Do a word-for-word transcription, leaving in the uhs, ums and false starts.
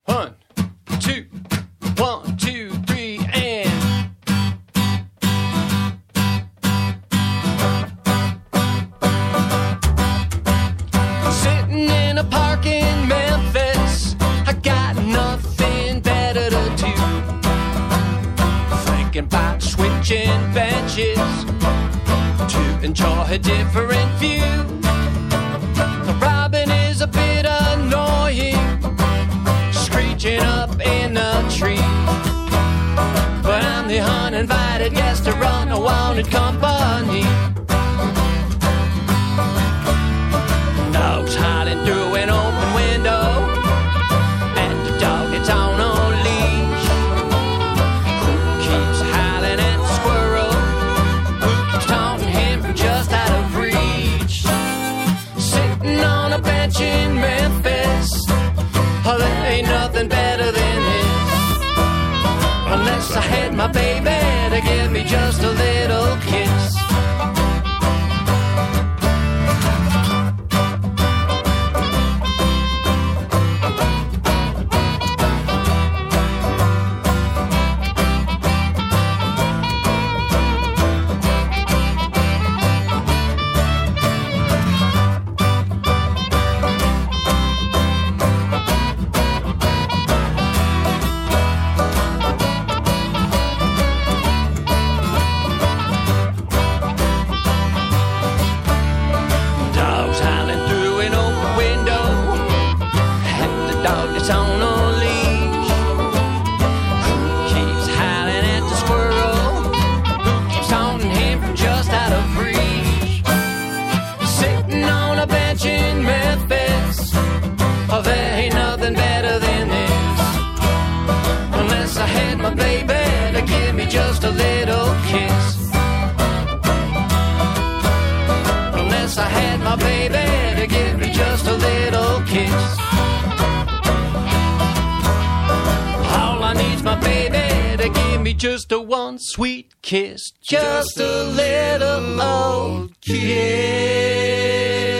One, two, one, two, three, and... Sitting in a park in Memphis, I got nothing better to do. Thinking about switching benches to enjoy a different view. Robin is a bit annoying, screeching up in a tree. But I'm the uninvited guest to run a wanted company. Dogs howling through an open window, and the dog it's on a leash. Who keeps howling at the squirrel? Who keeps taunting him from just out of reach? Sitting on a bench in Memphis, oh, there ain't nothing better than this. Unless I had my baby to give me just a little kiss. Just a little kiss. Unless I had my baby to give me just a little kiss. All I need's my baby to give me just a one sweet kiss. Just a little old kiss.